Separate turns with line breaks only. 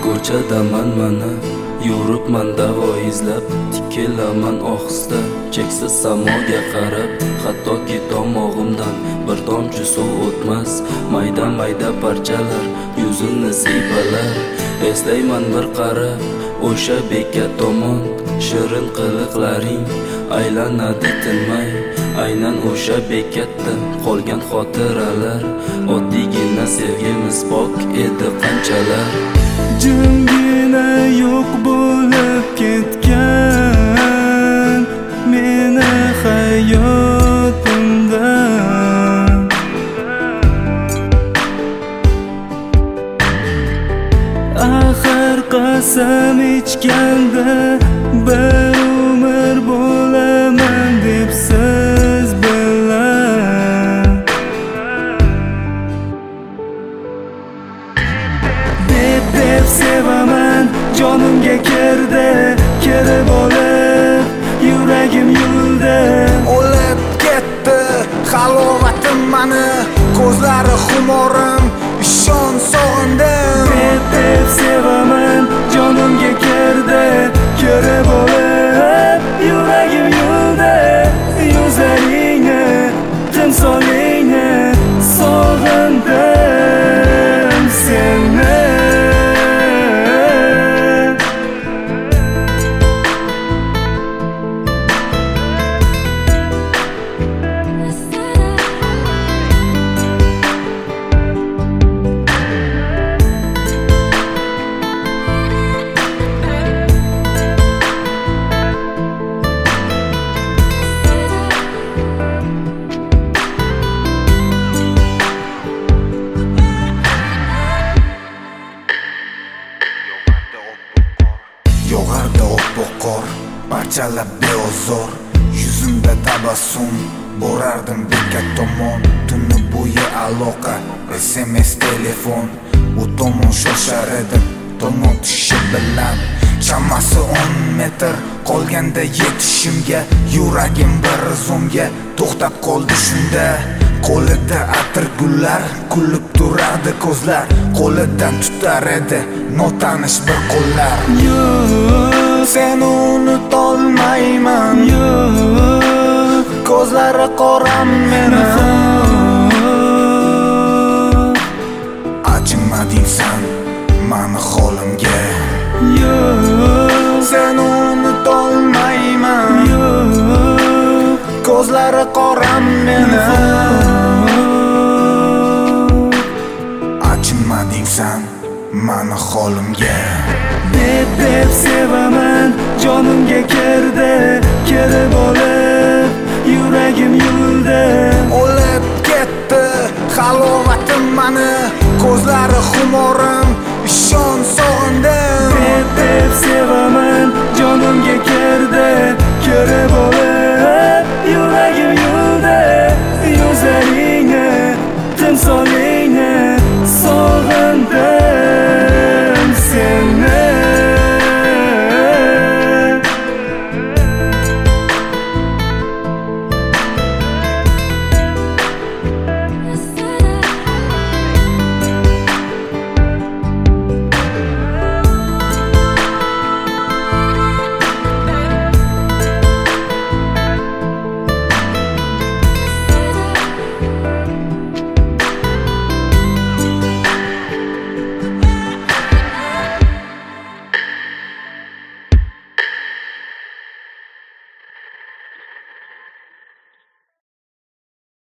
Ko'chadaman mana, yuribman davo izlab, tikilaman ohista, cheksiz samoga qarab. Hattoki tomog'imdan bir tomchi suv o'tmas, mayda parchalar yuzimni siypalar. Eslayman bir qarab o'sha bekat tomon, shirin qiliqlaring aylanadi tinmay. Aynan o'sha bekatda qolgan xotiralar, oddiygina sevgimiz pok edi qanchalar.
Jimgina yo'q bo'lib ketgan meni hayotimdan. Axir qasam ichganda bir umr bo'laman deb siz bilan. Deb sevaman, jonimga kirdi, kirib olib yuragim yuldi.
O'lib ketdi halovatim mani, ko'zlari xumorim, ishon sog'indim.
Deb sevaman, jonimga kirdi, kirib olib yuragim yuldi. Yuzlaringni, timsolingni sog'indim seni.
Yog'ardi oppoq qor, parchalab beozor, yuzimda tabassum, borardim bekat tomon. Tuni bo'yi aloqa, SMS telefon, u tomon shoshar edim, tomon tishi bilan. Chamasi 10 metr qolganda yetishimga, yuragim bir zumga to'xtab qoldi shunda. Qo'lida atir gullar, kulib turardi ko'zlar, qo'lidan tutar edi notanish bir qo'llar.
Yo'q,
Seni unutolmayman,
yo'q,
ko'zlari qoram meni. Achinmading san mani holimga.
yo'q,
Seni unutolmayman,
yo'q,
ko'zlari qoram meni. Achinmading san mani holimga.
Deb sevaman, jonimga kirdi, kirib olib yuragim yuldi.
O'lib ketdi halovatim mani, ko'zlari xumorim, ishon